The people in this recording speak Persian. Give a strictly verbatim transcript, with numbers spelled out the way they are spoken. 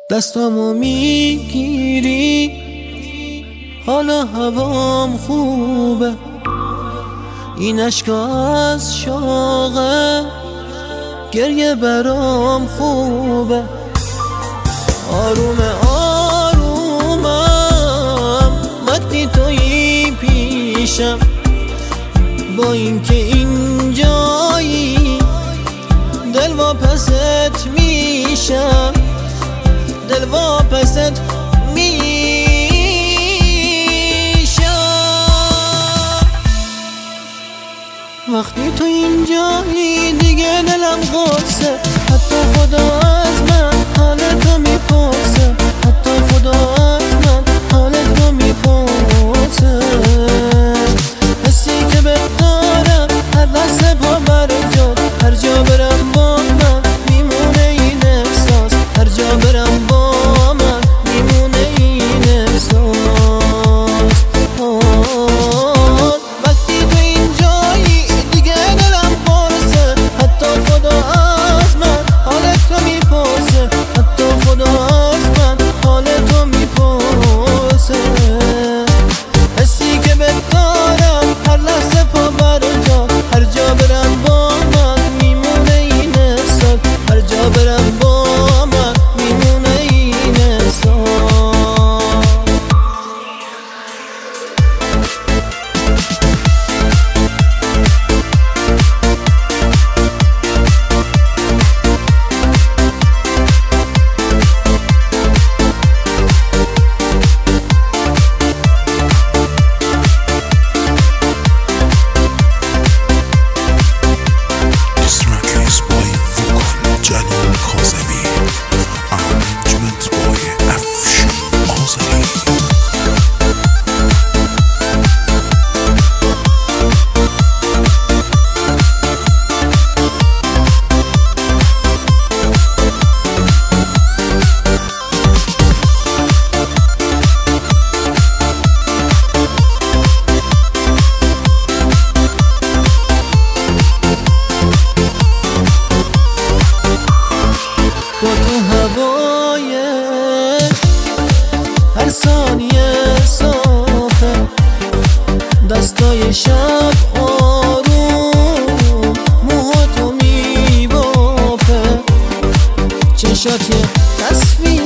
دستامو میگیری، حالا هوام خوبه، این عشقا از شوقه، گریه برام خوبه. آرومه آرومم وقتی تویی پیشم، با اینکه اینجایی دل واپست میشم، دل واپست میشم. وقتی تو اینجایی دیگه دلم قدسه، حتی خدا از من حال تو میپرسه، حتی خدا از من حال تو میپرسه. حسی که بهت دارم هر لحظه پا بر جات، هر جا برم با من میمونه این احساس، هر جا برم با من میمونه این احساس. وقتی تو اینجایی دیگه دلم قرصه، حتی خدا از من حال تو میپرسه، حتی خدا از من حال تو میپرسه. حسی که بهت دارم هر لحظه پا بر جات، هر جا برم با من میمونه این احساس، هر جا برم با من میمونه این احساس. با تو هوای هر ثانیه صافه، دستای شب آروم موهاتو میبافه، چشات یه تصویر